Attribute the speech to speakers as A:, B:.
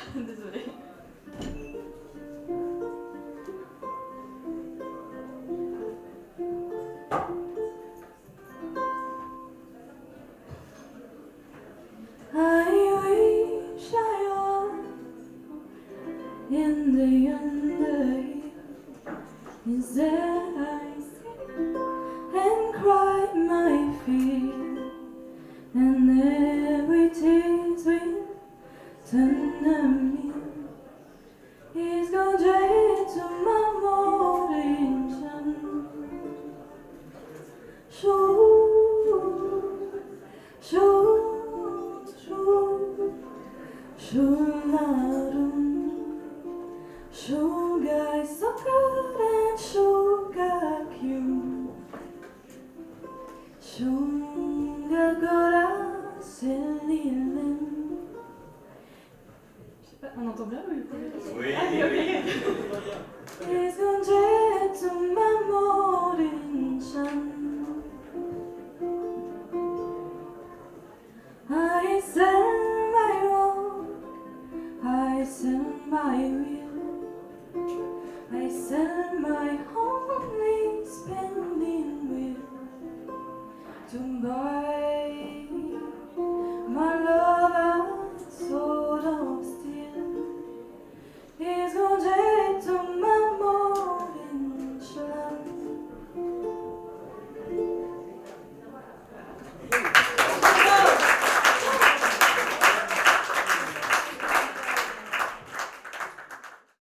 A: Désolée.
B: I wish I was in the under. Instead I sit and cry my fear, and every tears will turn to me. It's gone straight to my morning sun. 나름 쇼가 있었거든 쇼가 큐 쇼가 거라 셀리는.
A: Je sais pas, on entend bien le ukulélé?
C: Oui,
A: Ah,
C: oui.
B: It's gone straight to my morning sun. I sell my walk, I sell my will, I sell my only spending will to buy